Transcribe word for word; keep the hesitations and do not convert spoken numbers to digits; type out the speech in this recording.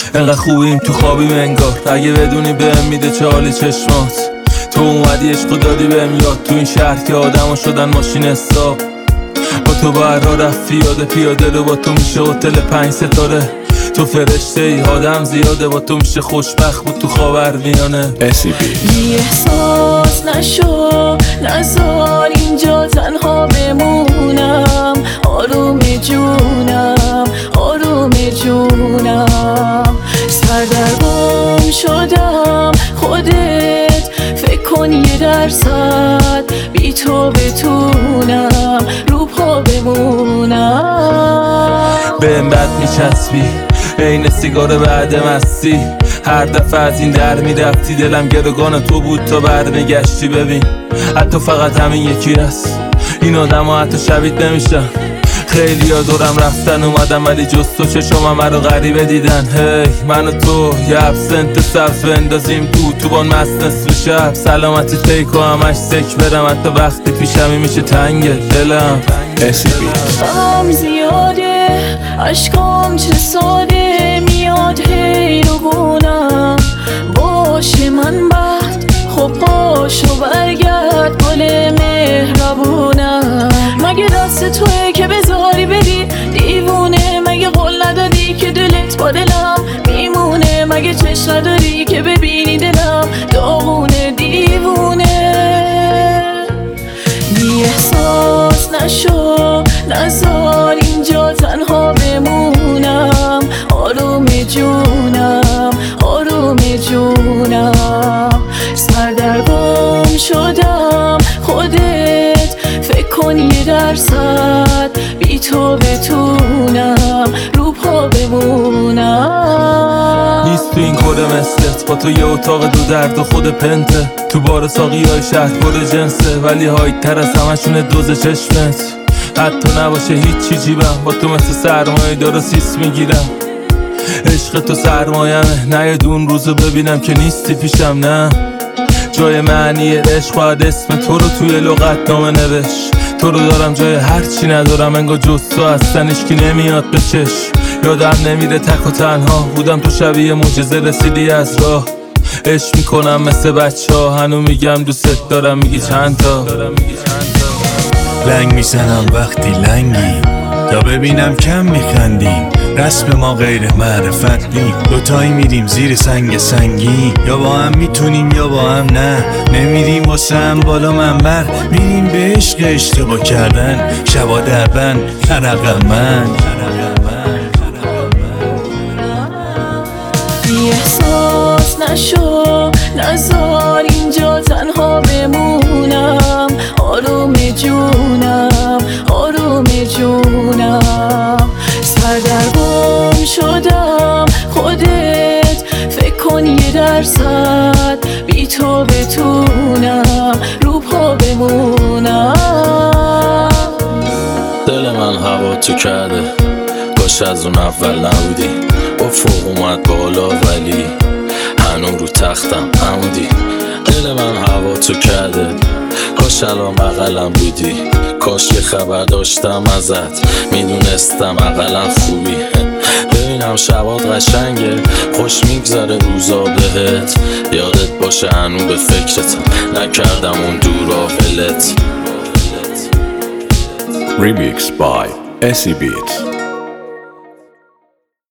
انقدر خوبیم تو خوابیم انگار، اگه بدونی بهم میده چه حالی چشمات. تو اومدی عشقو دادی بهم یاد، تو این شهر که آدما شدن ماشین حساب. با تو برها رفت پیاده پیاده رو، با تو میشه هتل پنج ستاره. تو فرشته ای آدم زیاده، با تو میشه خوشبخت بود تو خاورمیانه. اسی بی بی احساس نشو، نذار اینجا تنها بمونم. آروم جونم، آروم جونم، سردرگم شدم. خودت فکر کن یه درصد بی تو بتونم رو پا بمونم. بهم بد میچسبی عین سیگار بعد مستی، هر دفعه از این در میرفتی دلم گروگان تو بود تا برمیگشتی. ببین حتی فقط همین یکی هست، این آدم ها حتی شبیت نمیشن. خیلی ها دورم رفتن اومدم ولی جز تو چشمم مرا غریبه دیدن. هی hey, من و تو یه ابسنت سبز بندازیم تو توبان مست نصف شب. سلامتی تیکو همش سک برم، حتی وقتی پیشمی میشه تنگ دلم. اسی بی غم زیاده، عشقام چه ساده میاد حیرونم. باشه من بد خب پاشو برگرد گل مهربونم. مگه دست توه که بذاری بری دیوونه؟ مگه قول ندادی که دلت با دلم میمونه؟ مگه چشم نداری که ببینی دلم داغونه دیوونه؟ بی احساس نشو، نذار اینجا تنها بمونم. آروم جونم، آروم جونم، سردرگم شدم. خودت فکر کن یه درصد بی تو بتونم رو پا بمونم. نیست تو این کره مثلت، با تو یه اتاق دو درد و خود پنته. تو بار ساقی های شهر پر جنسه، ولی هایت تر از همشونه دوز چشمت. حتی نباشه هیچ چی جیبم، با تو مثل سرمایه دار سیس میگیرم. عشق تو سرمایمه، نه یه دون روزو ببینم که نیستی پیشم. نه جای معنی عشق باید اسم تو رو توی لغت نامه نوشت. تو رو دارم جای هر چی ندارم، انگار جز تو هستن اشکی نمیاد به چشم. یادم نمیره تک و تنها بودم، تو شبیه معجزه رسیدی از راه. عشق میکنم مثل بچه ها، هنو میگم دوست دارم میگی چند تا. لنگ میزنم وقتی لنگی تا ببینم کم میخندیم. رسم ما غیر معرفت نی، دوتایی میریم زیر سنگ سنگی. یا با هم میتونیم یا با هم نه، نمیریم واسه هم بالا منبر. میریم به عشق اشتباه کردن، شبا دربن عرق من. بی احساس نشو، نذار اینجا تنها بمونم. آروم جونم، آروم جونم، سردرگم شدم. خودت فکر کن یه درصد بی تو بتونم رو پا بمونم. دل من هوا تو کرده، کاش از اون اول نبودی. افق اومد بالا ولی هنوز رو تختم عمودی. دل من هوا تو کرده، کاش الان بغلم بودی. کاش یه خبر داشتم ازت، میدونستم اقلا خوبی. ببینم شبات قشنگه، خوش میگذره روزا بهت. یادت باشه هنوز به فکرتم، نکردم اون دورا ولت. Remix by اسی بی